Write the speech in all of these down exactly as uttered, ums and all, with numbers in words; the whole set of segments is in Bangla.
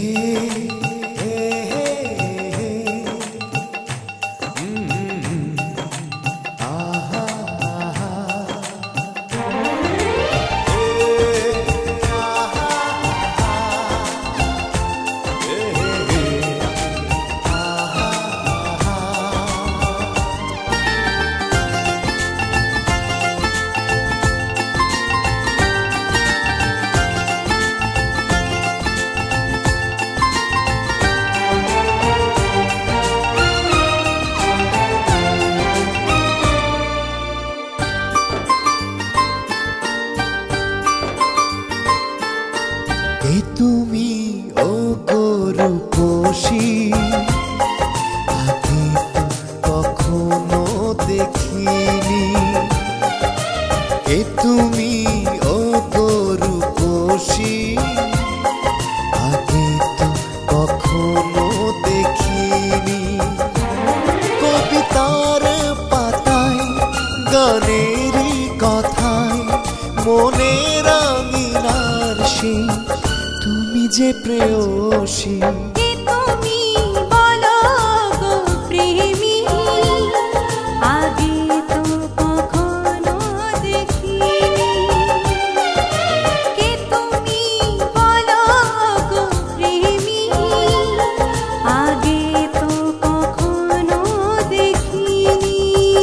তুমি ও রূপসী, আগে তো কখনো দেখিনি। এ তুমি ও রূপসী, আগে তো কখনো দেখিনি। কবিতার পাতায় গানের কথায় মনের আঙিনার সেই তুমি যে প্রেয়সী। তুমি বলো গো প্রেমী, আগে তো কখনো দেখিনি। কে তুমি বলো গো প্রেমী, আগে তো কখনো দেখিনি।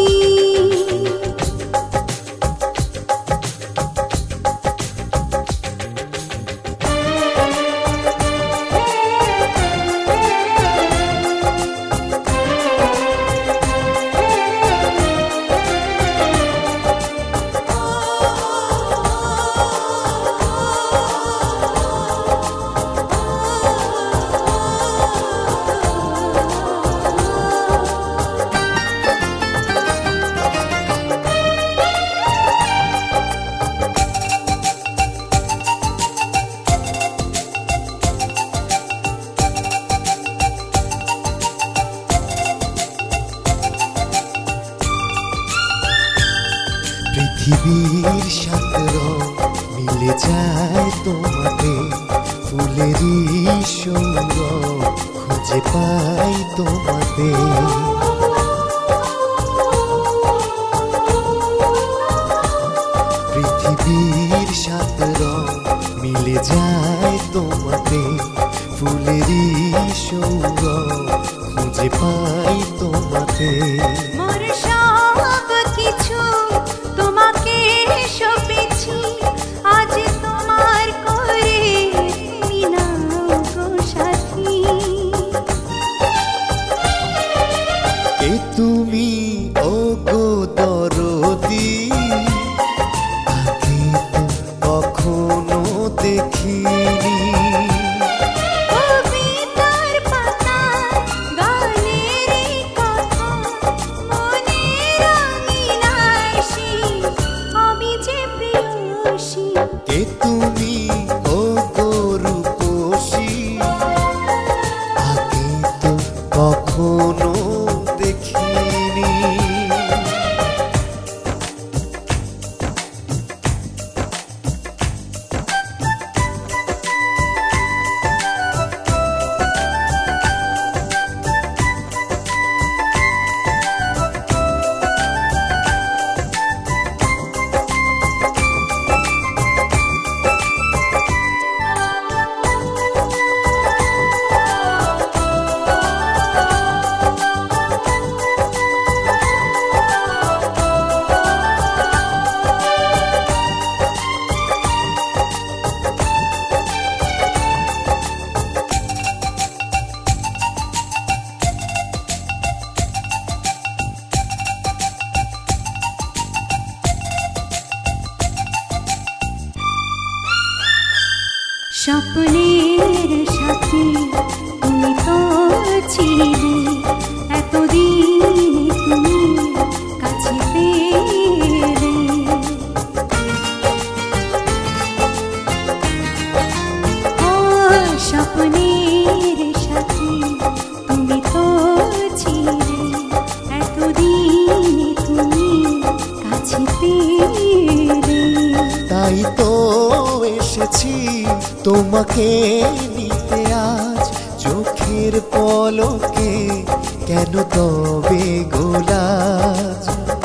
পৃথিবীর সাত রং মিলে যায় তোমাতে, ফুলেরই সৌরভ খুঁজে পাই তোমাতে। পৃথিবীর সাত রং মিলে যায় তোমাতে, ফুলেরই সৌরভ খুঁজে পাই তোমাতে। মোর সব কিছু তোমাকে সঁপেছি, আজ তোমার করে তুমি নাও গো সাথী। এ তুমি ও গো দরদী, আগে তো কখনো দেখিনি। কবিতার পাতায় গানের কথা, মনের আঙিনায় সেই আমি যে প্রেয়সী। এ তুমি ও গো রূপসী, আগে তো কখনো দেখিনি। স্বপ্নের সাথী তুমি তো ছিলে, এতদিন তুমি কাছে পেলে। ও স্বপ্নের সাথী তুমি তো ছিলে, এতদিন তুমি কাছে পেলে। তাই তো এসেছি তোমাকে নিতে। সাথে আজ চোখের পলকে কেন তবে গোলাজ?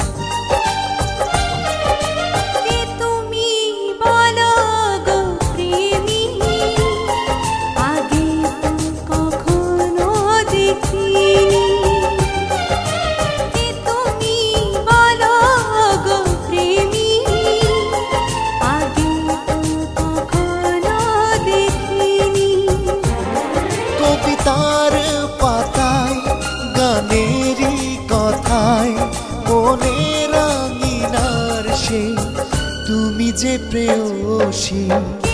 কে তুমি বলো গো প্রেমী, আগে তো কখনো দেখিনি। কে তুমি বলো গো প্রেমী, আগে তো কখনো দেখিনি। কবিতার পাতায় গানেরই কথায় মনের রাঙিনার সে তুমি যে প্রেয়সী।